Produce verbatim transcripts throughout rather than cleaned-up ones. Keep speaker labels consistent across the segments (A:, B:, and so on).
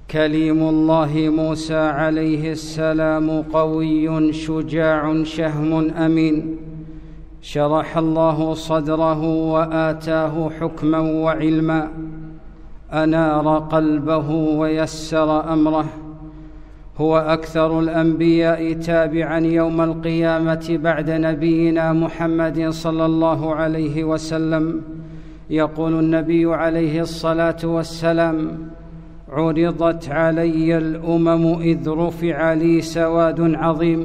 A: كليم الله موسى عليه السلام قوي شجاع شهم أمين، شرح الله صدره وآتاه حكما وعلما، أنار قلبه ويسر أمره. هو أكثر الأنبياء تابعا يوم القيامة بعد نبينا محمد صلى الله عليه وسلم. يقول النبي عليه الصلاة والسلام: عرضت علي الأمم إذ رفع لي سواد عظيم،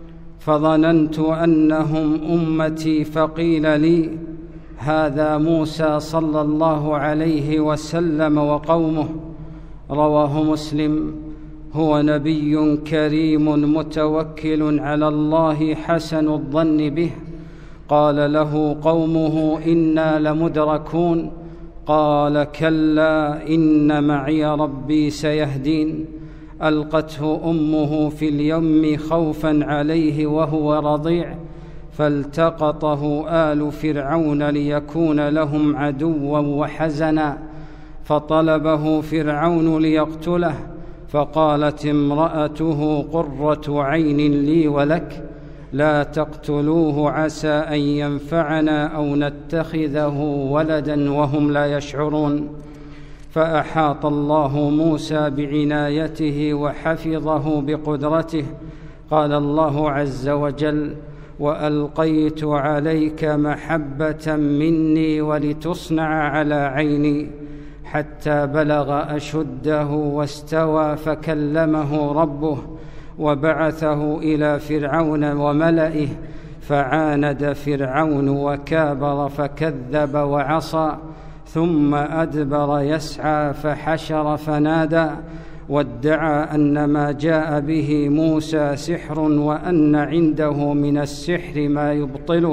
A: فظننت أنهم أمتي، فقيل لي: هذا موسى صلى الله عليه وسلم وقومه. رواه مسلم. هو نبي كريم متوكل على الله حسن الظن به. قال له قومه: إنا لمدركون. قال: كلا إن معي ربي سيهدين. ألقته أمه في اليم خوفا عليه وهو رضيع، فالتقطه آل فرعون ليكون لهم عدوا وحزنا، فطلبه فرعون ليقتله، فقالت امرأته: قرة عين لي ولك، لا تقتلوه عسى أن ينفعنا أو نتخذه ولدا وهم لا يشعرون. فأحاط الله موسى بعنايته وحفظه بقدرته. قال الله عز وجل: وألقيت عليك محبة مني ولتصنع على عيني، حتى بلغ أشده واستوى فكلمه ربه، وبعثه إلى فرعون وملئه، فعاند فرعون وكابر فكذب وعصى، ثم أدبر يسعى فحشر فنادى، وادعى أن ما جاء به موسى سحر وأن عنده من السحر ما يبطله.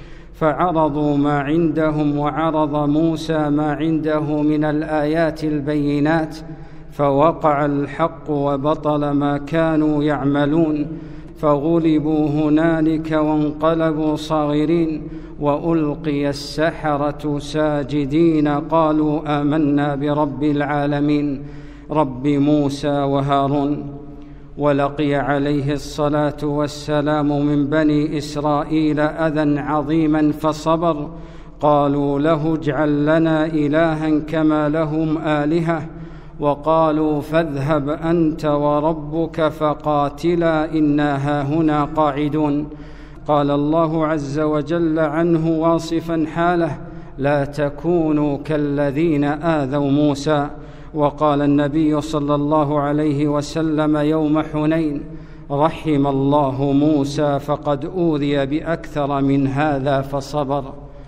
A: فعرضوا ما عندهم وعرض موسى ما عنده من الآيات البينات، فوقع الحق وبطل ما كانوا يعملون، فغلبوا هنالك وانقلبوا صاغرين، وألقي السحرة ساجدين، قالوا آمنا برب العالمين رب موسى وهارون. ولقي عليه الصلاة والسلام من بني إسرائيل أذى عظيما فصبر. قالوا له: اجعل لنا إلها كما لهم آلهة. وقالوا: فاذهب أنت وربك فقاتلا إنا هاهنا قاعدون. قال الله عز وجل عنه واصفا حاله: لا تكونوا كالذين آذوا موسى. وقال النبي صلى الله عليه وسلم يوم حنين: رحم الله موسى فقد أوذي بأكثر من هذا فصبر.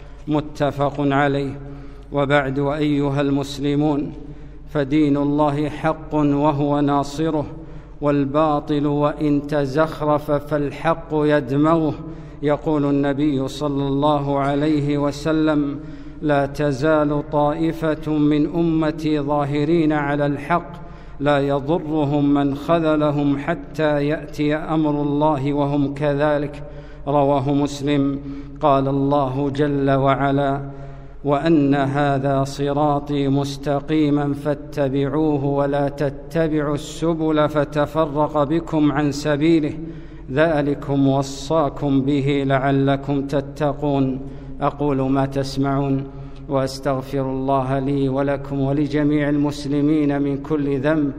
A: متفق عليه. وبعد، أيها المسلمون، فدين الله حق وهو ناصره، والباطل وإن تزخرف فالحق يدمغه. يقول النبي صلى الله عليه وسلم: لا تزال طائفة من أمتي ظاهرين على الحق، لا يضرهم من خذلهم حتى يأتي أمر الله وهم كذلك. رواه مسلم. قال الله جل وعلا: وأن هذا صراطي مستقيما فاتبعوه ولا تتبعوا السبل فتفرق بكم عن سبيله، ذلكم وصاكم به لعلكم تتقون. أقول ما تسمعون، وأستغفر الله لي ولكم ولجميع المسلمين من كل ذنب،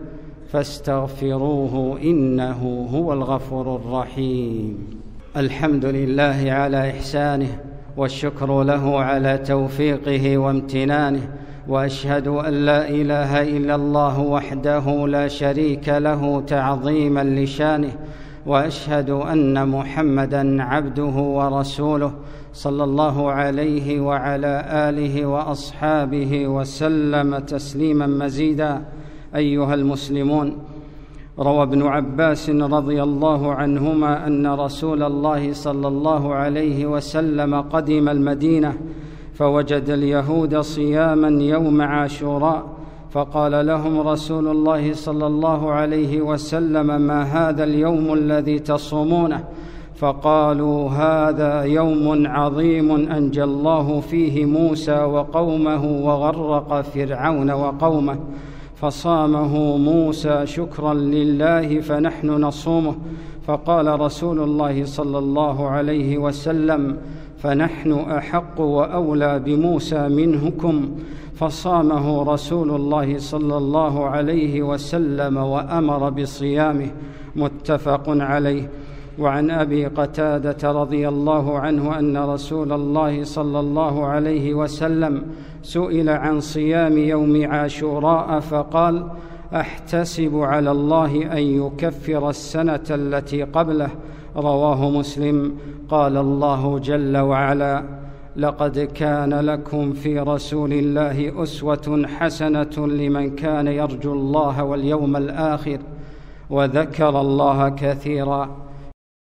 A: فاستغفروه إنه هو الغفور الرحيم. الحمد لله على إحسانه، والشكر له على توفيقه وامتنانه، وأشهد أن لا إله إلا الله وحده لا شريك له تعظيما لشانه، وأشهد أن محمدًا عبده ورسوله صلى الله عليه وعلى آله وأصحابه وسلم تسليما مزيدا. أيها المسلمون، روى ابن عباس رضي الله عنهما أن رسول الله صلى الله عليه وسلم قدم المدينة فوجد اليهود صياما يوم عاشوراء، فقال لهم رسول الله صلى الله عليه وسلم: ما هذا اليوم الذي تصومونه؟ فقالوا: هذا يوم عظيم أنجى الله فيه موسى وقومه وغرق فرعون وقومه. فصامه موسى شكرا لله فنحن نصومه. فقال رسول الله صلى الله عليه وسلم: فنحن أحق وأولى بموسى منكم. فصامه رسول الله صلى الله عليه وسلم وأمر بصيامه. متفق عليه. وعن أبي قتادة رضي الله عنه أن رسول الله صلى الله عليه وسلم سئل عن صيام يوم عاشوراء فقال: أحتسب على الله أن يكفر السنة التي قبله. رواه مسلم. قال الله جل وعلا: لقد كان لكم في رسول الله أسوة حسنة لمن كان يرجو الله واليوم الآخر وذكر الله كثيرا.